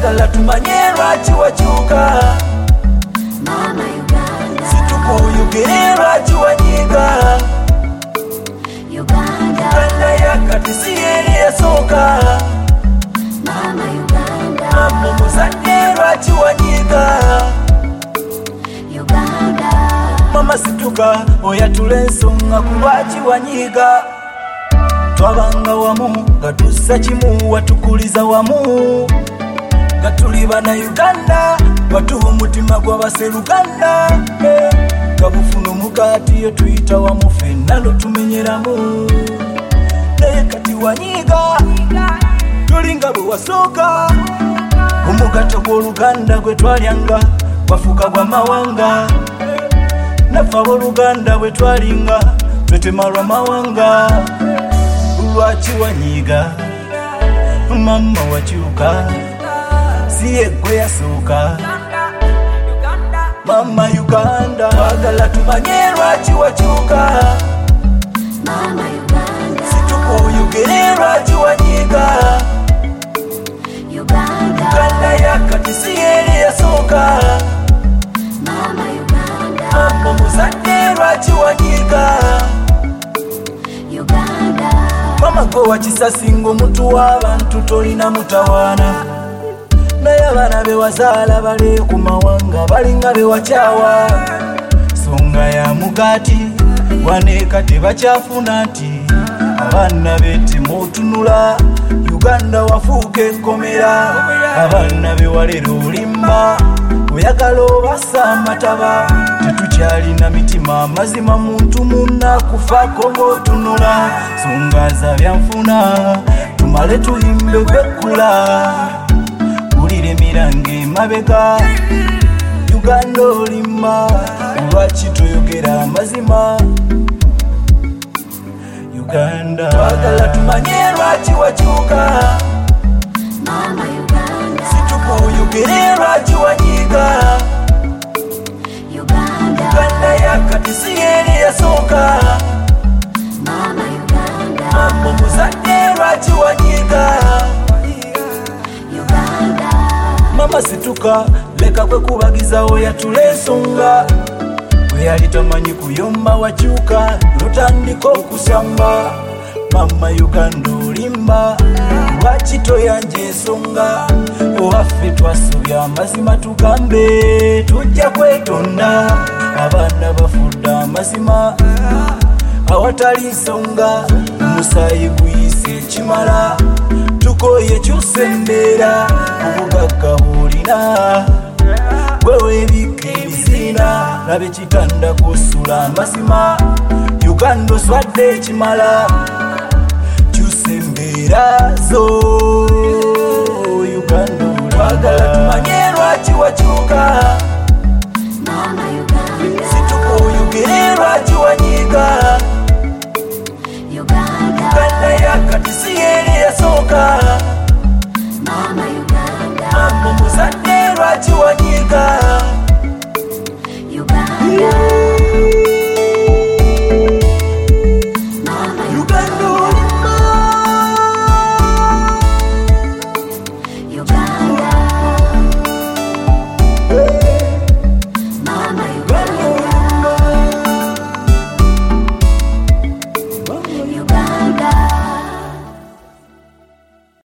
twagala tumanye lwaki wakyuka Mama Uganda, situkuyugire lwaki wanyiga Uganda, Uganda yakati si yeri yasooka Mama Uganda, mama muzadde lwaki wanyiga Uganda, mama situka oyatula ensonga ku lwaki wanyiga twabanga wamu nga tussa kimu watukuliza wamu nga tuli bana Uganda watuwa omutima gw'abaseruganda nga bufuna omukaati yo tuyita wamu ffenna lutumenyeramu naye kati wanyiga tolinga bwe wasooka omugato gw'oluganda gwe twalyanga gwafuuka gwa mawanga naffe ab'oluganda bwe twalinga twetema lwa mawanga lwaki wanyiga mama wakyuka si ye gwe yasooka mama Uganda twagala tumanye lwaki wakyuka Mama Uganda, situkuyugire lwaki wanyiga Uganda, Uganda yakati si yeri yasooka Mama Uganda, mama muzadde lwaki wanyiga Uganda, mama gwe wakisasi ng'omuntu w'abantu tolina mutawaana naye abaana be wazaala bali ku mawanga balinga be wakyawa songa ya mugaati waneeka tebakyafuna nti abaana be temutunula Uganda wafuuka ekkomera abaana be walera olimba oyagala obassa amataba tetukyalina mitima mazima muntu munnakufaako ng'otunula songa za byanfuna tumale tuyimbe gwekkula wulira emirango emabega Uganda olimba lwaki toyogera amazima Uganda twagala tumanye lwaki wakyuka Mama Uganda, situkuyugire lwaki wanyiga Uganda, Uganda yakati si yeri yasooka Mama Uganda, mama muzadde lwaki wanyiga Uganda, mama situka leka kwe kubagizawo yatula ensonga bwe yali tamanyi kuyomba wakyuka lutandika okusamba mama Uganda olimba lwaki toyanja ensonga owaffe twasobya amazima tugambe tujja kwetonda abaana bafudde amazima awatali nsonga omusaayi guyise ekimala tukoye kyusa embeera obugagga bw'olina bwewebika ebiziina labe kitanda kusula amazima Uganda oswadde ekimala kyusa embeera zo